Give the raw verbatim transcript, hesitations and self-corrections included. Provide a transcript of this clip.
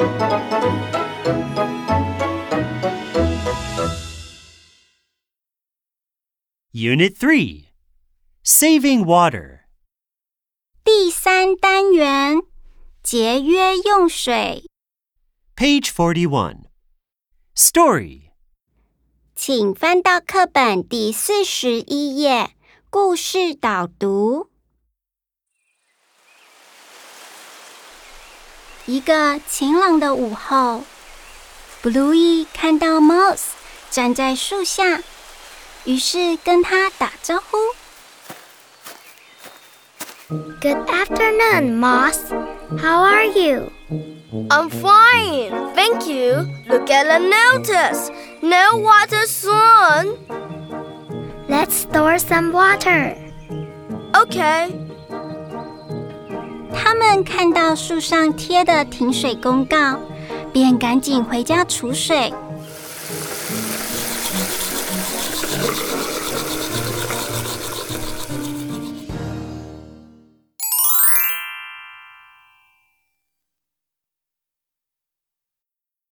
Unit three, Saving Water. 第三单元，节约用水。 Page forty-one. Story. 请翻到课本第四十一页，故事导读。一个晴朗的午后 ，Bluey 看到 Moss 站在树下，于是跟他打招呼。 Good afternoon, Moss. How are you? I'm fine, thank you. Look at the notice. No water soon. Let's store some water. Okay. 他们看到树上贴的停水公告，便赶紧回家储水。